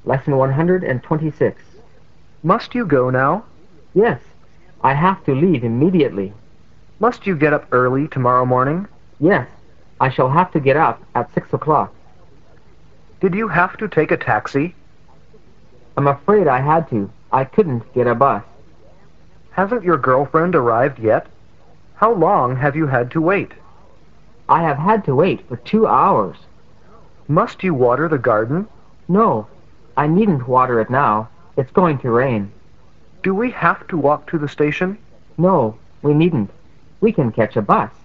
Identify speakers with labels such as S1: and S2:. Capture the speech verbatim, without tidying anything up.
S1: Lesson one hundred twenty-six.
S2: Must you go now?
S1: Yes, I have to leave immediately.
S2: Must you get up early tomorrow morning?
S1: Yes, I shall have to get up at six o'clock.
S2: Did you have to take a taxi?
S1: I'm afraid I had to. I couldn't get a bus.
S2: Hasn't your girlfriend arrived yet? How long have you had to wait?
S1: I have had to wait for two hours.
S2: Must you water the garden?
S1: No, I needn't water it now. It's going to rain.
S2: Do we have to walk to the station?
S1: No, we needn't. We can catch a bus.